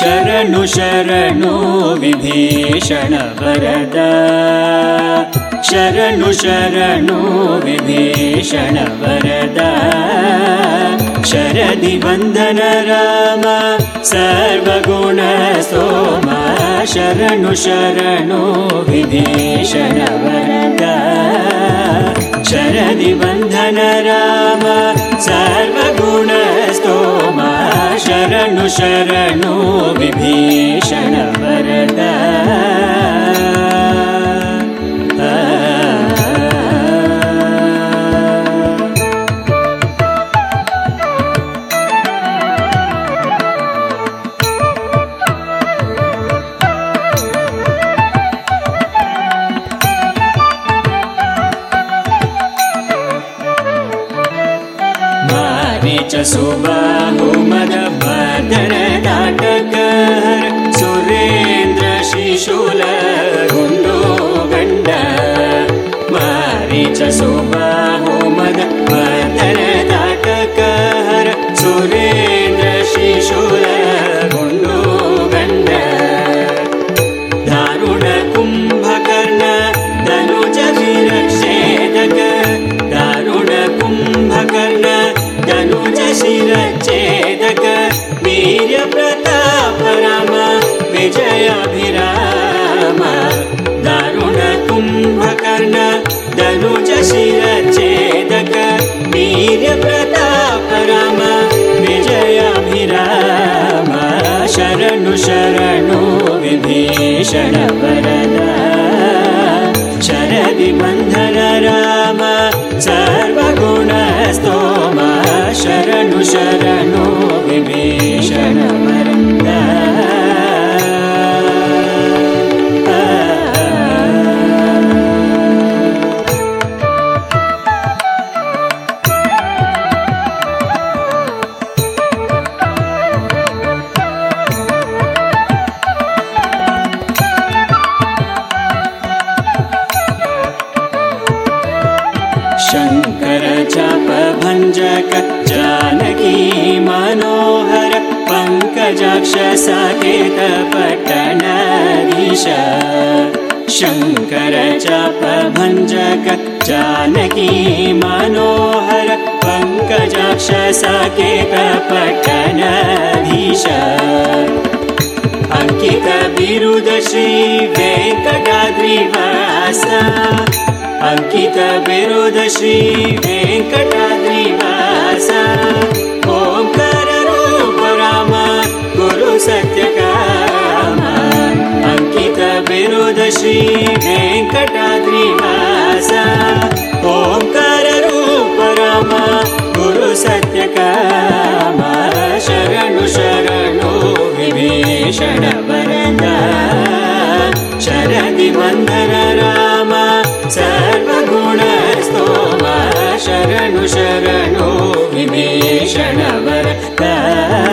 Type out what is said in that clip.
ಶರಣು ಶರಣು ವಿಭೀಷಣ ವರದ ಶರಣು ಶರಣು ವಿಭೀಷಣ ವರದ ಶರದಿ ವಂದನ ರಾಮ ಸರ್ವಗುಣ ಸೋಮ ಶರಣು ಶರಣು ವಿಭೀಷಣ ವರದ ಶರದಿ ವಂದನ ರಾಮ ಸರ್ವಗುಣ ಸ್ತೋಮ ಶರಣು ಶರಣು ವಿಭೀಷಣ ವರದ सुबाहु मद बर्धन नाटकर सुरेंद्र शिशूल गुंडो गंड मारीच सुबाहु मद बर्धन नाटकर सुरेंद्र शिशूल गुंडो गंड दारुण कुंभकर्ण धनुज विरक्षेदक दारुण कुंभकर्ण धनुज शिरच्छेदक वीर्य प्रताप राम विजयाभिराम दारुण कुंभकर्ण धनुज शिरच्छेदक वीर्य प्रताप राम विजयाभिराम शरणु शरणु विभीषण वरद शरदि बंधन राम सर्वगुण स्तोम शरणु शरणु विभीषण वरद शंकर चाप भंजक जानकी मनोहर पंकजाक्ष साकेत पट्टनाधीश शंकर चाप भंजक जानकी मनोहर पंकजाक्ष साकेत पट्टनाधीश अंकित बिरुद श्री वेंकटाद्रिवास अंकित बिरुद श्री वेंकटाद्रिवास ओंकार रूप राम गुरु सत्यकाम अंकित बिरुद श्री वेंकटाद्रिवास ओंकार रूप राम गुरु सत्यकाम शरणु शरणु विभीषण वरद शरदि वंदन राम सर्वगुण स्तोम शरणु शरणु विभीषण वरद